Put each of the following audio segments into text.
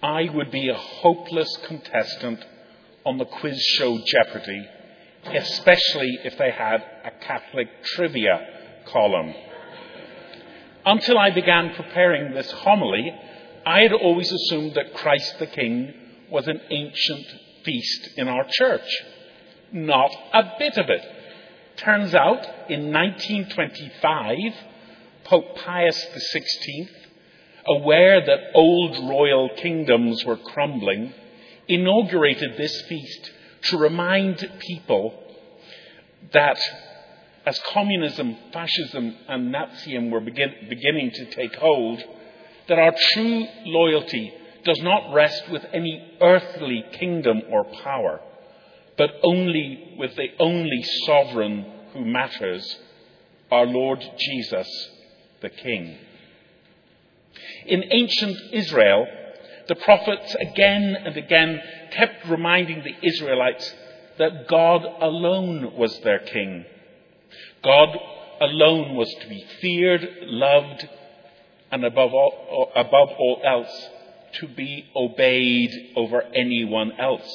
I would be a hopeless contestant on the quiz show Jeopardy, especially if they had a Catholic trivia column. Until I began preparing this homily, I had always assumed that Christ the King was an ancient feast in our church. Not a bit of it. Turns out, in 1925, Pope Pius XVI, aware that old royal kingdoms were crumbling, inaugurated this feast to remind people that as communism, fascism, and Nazism were beginning to take hold, that our true loyalty does not rest with any earthly kingdom or power, but only with the only sovereign who matters, our Lord Jesus, the King. In ancient Israel, the prophets again and again kept reminding the Israelites that God alone was their King. God alone was to be feared, loved, and above all else, to be obeyed over anyone else.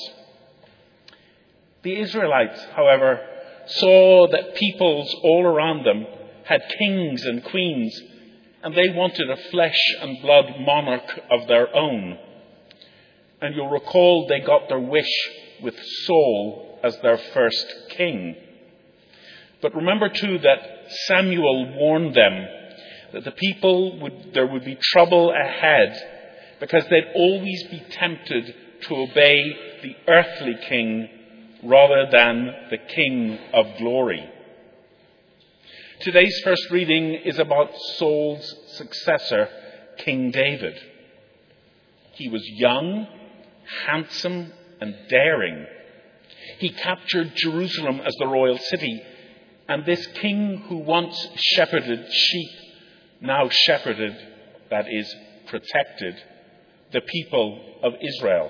The Israelites, however, saw that peoples all around them had kings and queens, and they wanted a flesh and blood monarch of their own. And you'll recall they got their wish with Saul as their first king. But remember too that Samuel warned them that the people there would be trouble ahead because they'd always be tempted to obey the earthly king rather than the King of glory. Today's first reading is about Saul's successor, King David. He was young, handsome, and daring. He captured Jerusalem as the royal city, and this king who once shepherded sheep now shepherded, that is, protected, the people of Israel.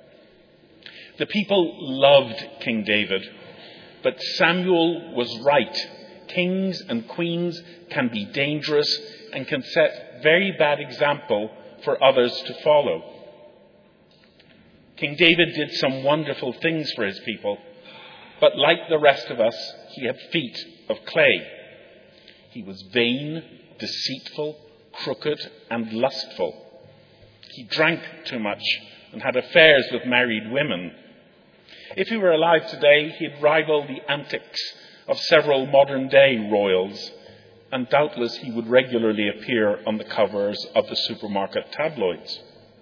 The people loved King David, but Samuel was right. Kings and queens can be dangerous and can set very bad example for others to follow. King David did some wonderful things for his people, but like the rest of us, he had feet of clay. He was vain, deceitful, crooked, and lustful. He drank too much and had affairs with married women. If he were alive today, he'd rival the antics of several modern-day royals, and doubtless he would regularly appear on the covers of the supermarket tabloids.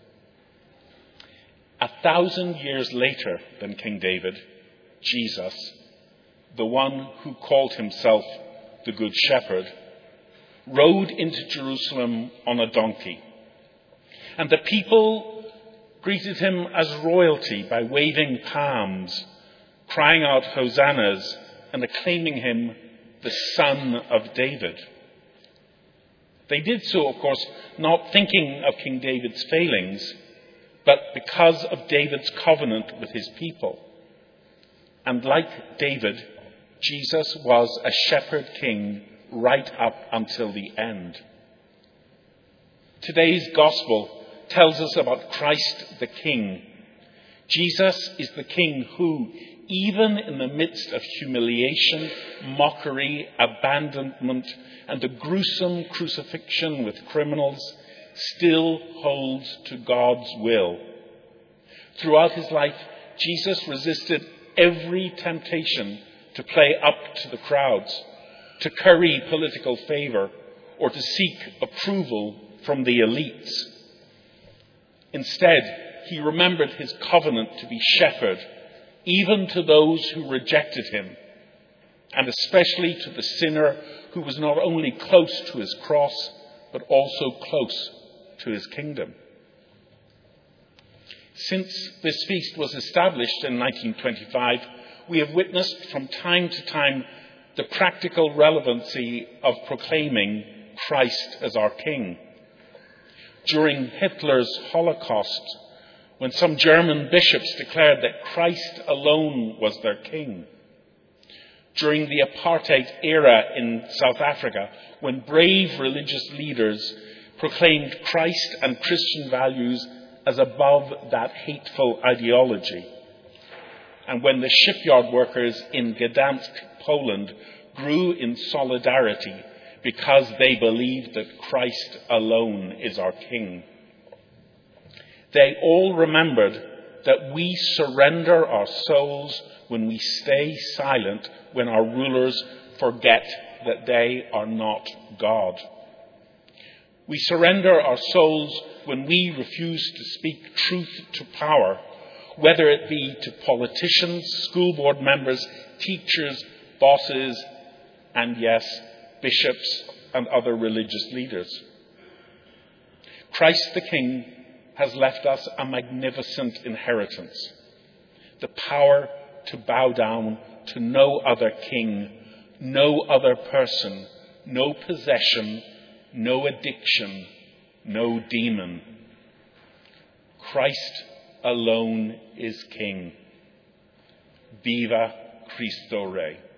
1,000 years later than King David, Jesus, the one who called himself the Good Shepherd, rode into Jerusalem on a donkey. And the people greeted him as royalty by waving palms, crying out hosannas, and acclaiming him the Son of David. They did so, of course, not thinking of King David's failings, but because of David's covenant with his people. And like David, Jesus was a shepherd king right up until the end. Today's gospel tells us about Christ the King. Jesus is the King who, even in the midst of humiliation, mockery, abandonment, and a gruesome crucifixion with criminals, still holds to God's will. Throughout his life, Jesus resisted every temptation to play up to the crowds, to curry political favor, or to seek approval from the elites. Instead, he remembered his covenant to be shepherd, even to those who rejected him, and especially to the sinner who was not only close to his cross, but also close to his kingdom. Since this feast was established in 1925, we have witnessed from time to time the practical relevancy of proclaiming Christ as our King. During Hitler's Holocaust, when some German bishops declared that Christ alone was their King. During the apartheid era in South Africa, when brave religious leaders proclaimed Christ and Christian values as above that hateful ideology. And when the shipyard workers in Gdansk, Poland, grew in solidarity because they believed that Christ alone is our King, they all remembered that we surrender our souls when we stay silent, when our rulers forget that they are not God. We surrender our souls when we refuse to speak truth to power, whether it be to politicians, school board members, teachers, bosses, and yes, bishops and other religious leaders. Christ the King has left us a magnificent inheritance, the power to bow down to no other king, no other person, no possession, no addiction, no demon. Christ alone is King. Viva Cristo Rey.